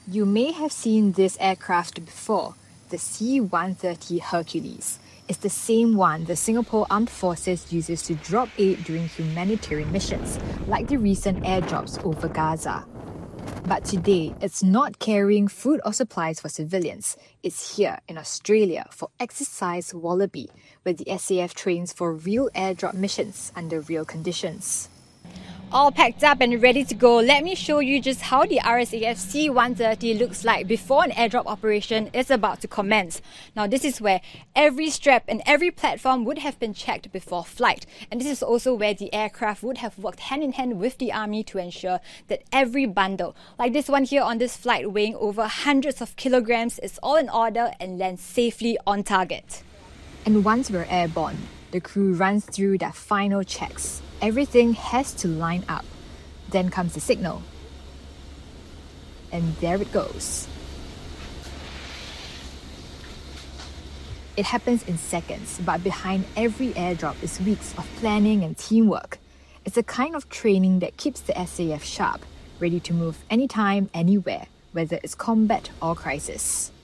You may have seen this aircraft before, the C-130 Hercules. It's the same one the Singapore Armed Forces uses to drop aid during humanitarian missions, like the recent airdrops over Gaza. But today, it's not carrying food or supplies for civilians. It's here in Australia for Exercise Wallaby, where the SAF trains for real airdrop missions under real conditions. All packed up and ready to go, let me show you just how the RSAF C-130 looks like before an airdrop operation is about to commence. Now this is where every strap and every platform would have been checked before flight, and this is also where the aircraft would have worked hand in hand with the Army to ensure that every bundle, like this one here on this flight weighing over hundreds of kilograms, is all in order and lands safely on target. And once we're airborne, the crew runs through their final checks. Everything has to line up. Then comes the signal. And there it goes. It happens in seconds, but behind every airdrop is weeks of planning and teamwork. It's a kind of training that keeps the SAF sharp, ready to move anytime, anywhere, whether it's combat or crisis.